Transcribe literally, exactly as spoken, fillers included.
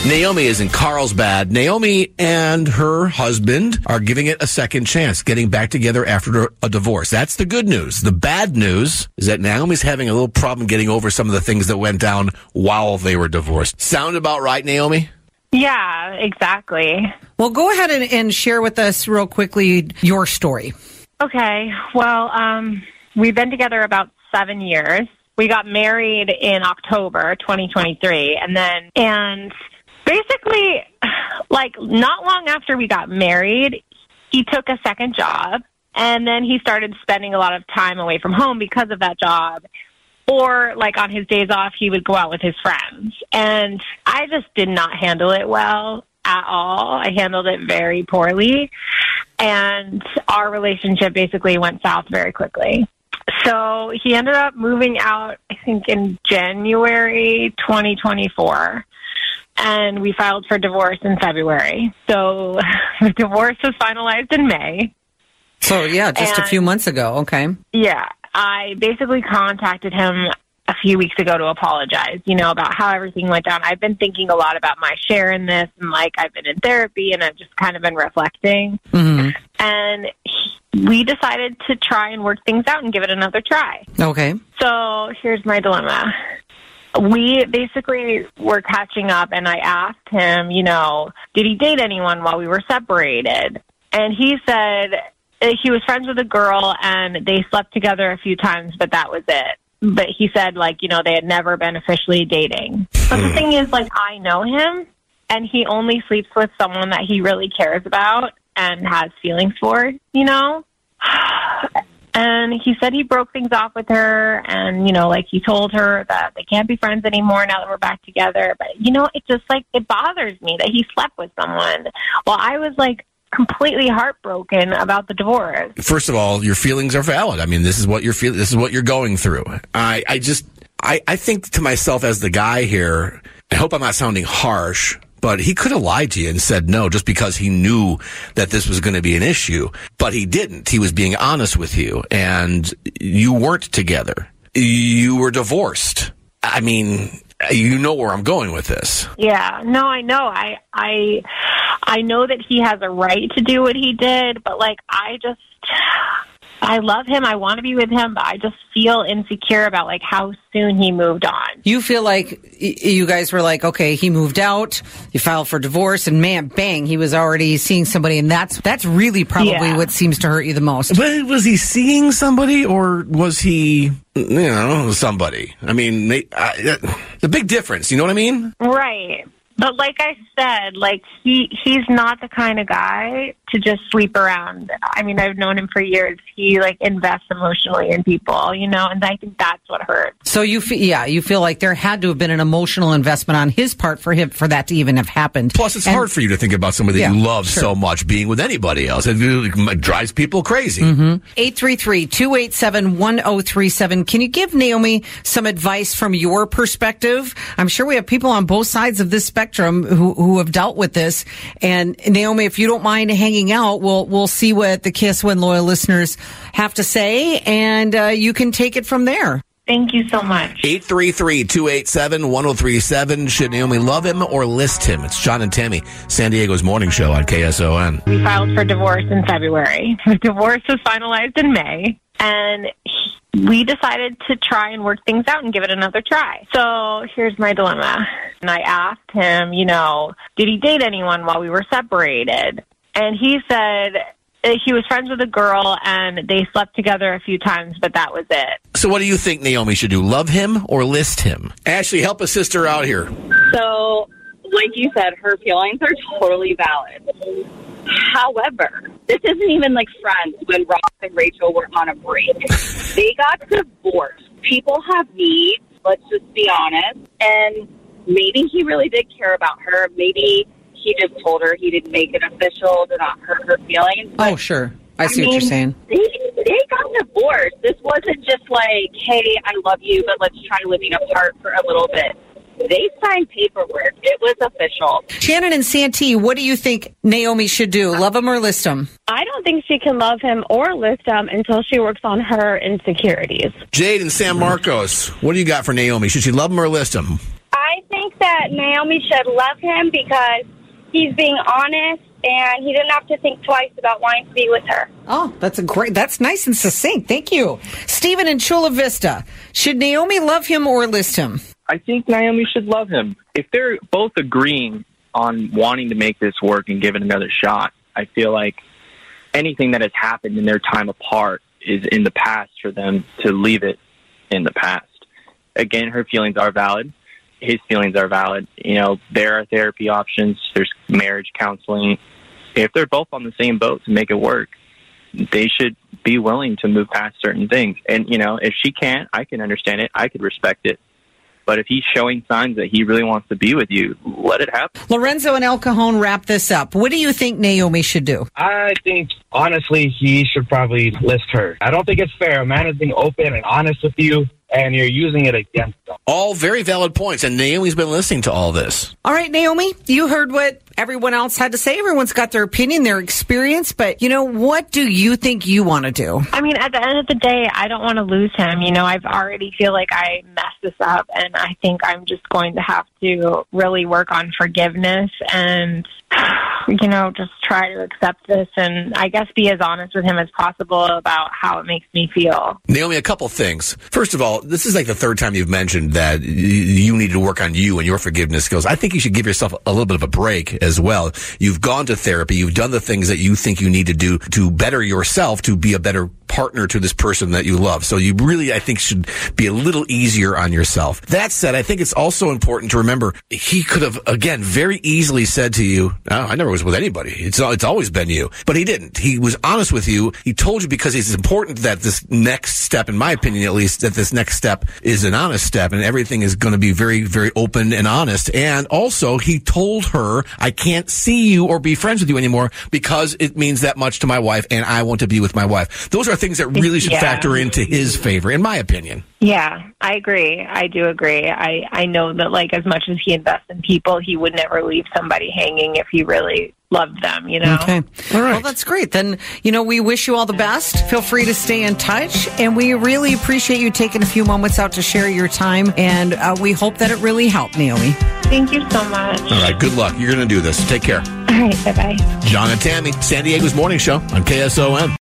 Naomi is in Carlsbad. Naomi and her husband are giving it a second chance, getting back together after a divorce. That's the good news. The bad news is that Naomi's having a little problem getting over some of the things that went down while they were divorced. Sound about right, Naomi? Yeah, exactly. Well, go ahead and, and share with us real quickly your story. Okay. Well, um, we've been together about seven years. We got married in October twenty twenty-three, and then, and basically, like, not long after we got married, he took a second job, and then he started spending a lot of time away from home because of that job. Or, like, on his days off, he would go out with his friends. And I just did not handle it well at all. I handled it very poorly. And our relationship basically went south very quickly. So he ended up moving out, I think, in January twenty twenty-four. And we filed for divorce in February. So the divorce was finalized in May. So, yeah, just and, a few months ago. Okay. Yeah. I basically contacted him a few weeks ago to apologize, you know, about how everything went down. I've been thinking a lot about my share in this, and, like, I've been in therapy, and I've just kind of been reflecting. Mm-hmm. And he, we decided to try and work things out and give it another try. Okay. So here's my dilemma. We basically were catching up, and I asked him, you know, did he date anyone while we were separated? And he said he was friends with a girl, and they slept together a few times, but that was it. But he said, like, you know, they had never been officially dating. But the thing is, like, I know him, and he only sleeps with someone that he really cares about and has feelings for, you know? And he said he broke things off with her, and, you know, like, he told her that they can't be friends anymore now that we're back together. But, you know, it just, like, it bothers me that he slept with someone. Well, I was, like, completely heartbroken about the divorce. First of all, your feelings are valid. I mean, this is what you're feeling. This is what you're going through. I, I just, I, I think to myself as the guy here, I hope I'm not sounding harsh, but he could have lied to you and said no just because he knew that this was going to be an issue. But he didn't. He was being honest with you, and you weren't together. You were divorced. I mean, you know where I'm going with this. Yeah, no, I know. I, I, I know that he has a right to do what he did, but, like, I just, I love him. I want to be with him, but I just feel insecure about, like, how soon he moved on. You feel like you guys were like, okay, he moved out, you filed for divorce, and man, bang, he was already seeing somebody, and that's that's really probably yeah. what seems to hurt you the most. But was he seeing somebody, or was he, you know, somebody? I mean, they, I, the big difference, you know what I mean? Right. But like I said, like, he he's not the kind of guy to just sleep around. I mean, I've known him for years. He, like, invests emotionally in people, you know, and I think that's what hurts. So you feel, yeah, you feel like there had to have been an emotional investment on his part for him, for that to even have happened. Plus, it's and, hard for you to think about somebody that yeah, you love sure. so much being with anybody else. It, it drives people crazy. Mm-hmm. eight three three, two eight seven, one oh three seven. Can you give Naomi some advice from your perspective? I'm sure we have people on both sides of this spectrum who, who have dealt with this. And Naomi, if you don't mind hanging out, we'll we'll see what the Kiss When Loyal listeners have to say, and uh, you can take it from there. Thank you so much. eight three three, two eight seven, one oh three seven. Should Naomi love him or list him? It's John and Tammy, San Diego's morning show on K S O N. We filed for divorce in February. The divorce was finalized in May, and he, we decided to try and work things out and give it another try. So here's my dilemma. And I asked him, you know, did he date anyone while we were separated? And he said he was friends with a girl, and they slept together a few times, but that was it. So what do you think Naomi should do? Love him or list him? Ashley, help a sister out here. So, like you said, her feelings are totally valid. However, this isn't even like Friends when Ross and Rachel were on a break. They got divorced. People have needs, let's just be honest. And maybe he really did care about her. Maybe he just told her he didn't make it official to not hurt her feelings. But, oh, sure. I see I what mean, you're saying. They, they got divorced. This wasn't just like, hey, I love you, but let's try living apart for a little bit. They signed paperwork. It was official. Shannon and Santee, what do you think Naomi should do? Love him or list him? I don't think she can love him or list him until she works on her insecurities. Jade and San Marcos, what do you got for Naomi? Should she love him or list him? I I think that Naomi should love him because he's being honest and he didn't have to think twice about wanting to be with her. Oh, that's a great, that's nice and succinct. Thank you. Stephen in Chula Vista, should Naomi love him or list him? I think Naomi should love him. If they're both agreeing on wanting to make this work and give it another shot, I feel like anything that has happened in their time apart is in the past for them to leave it in the past. Again, her feelings are valid. His feelings are valid. You know, there are therapy options. There's marriage counseling. If they're both on the same boat to make it work, they should be willing to move past certain things. And, you know, if she can't, I can understand it. I could respect it. But if he's showing signs that he really wants to be with you, let it happen. Lorenzo and El Cajon, wrap this up. What do you think Naomi should do? I think, honestly, he should probably list her. I don't think it's fair. A man is being open and honest with you, and you're using it against them. All very valid points, and Naomi's been listening to all this. All right, Naomi, you heard what everyone else had to say. Everyone's got their opinion, their experience, but, you know, what do you think you want to do? I mean, at the end of the day, I don't want to lose him. You know, I've already feel like I messed this up, and I think I'm just going to have to really work on forgiveness and, you know, just try to accept this and I guess be as honest with him as possible about how it makes me feel. Naomi, a couple things. First of all, this is like the third time you've mentioned that you need to work on you and your forgiveness skills. I think you should give yourself a little bit of a break as well. You've gone to therapy. You've done the things that you think you need to do to better yourself, to be a better partner to this person that you love. So you really, I think, should be a little easier on yourself. That said, I think it's also important to remember he could have, again, very easily said to you, oh, I never was with anybody. It's it's always been you. But he didn't. He was honest with you. He told you because it's important that this next step, in my opinion at least, that this next step is an honest step and everything is going to be very, very open and honest. And also, he told her, I can't see you or be friends with you anymore because it means that much to my wife and I want to be with my wife. Those are things that really should yeah. factor into his favor, in my opinion. Yeah, I agree. I do agree. I, I know that, like, as much as he invests in people, he would never leave somebody hanging if he really loved them, you know? Okay. All right. Well, that's great. Then, you know, we wish you all the best. Feel free to stay in touch. And we really appreciate you taking a few moments out to share your time. And uh, we hope that it really helped, Naomi. Thank you so much. All right. Good luck. You're going to do this. Take care. All right. Bye-bye. John and Tammy, San Diego's Morning Show on K S O M.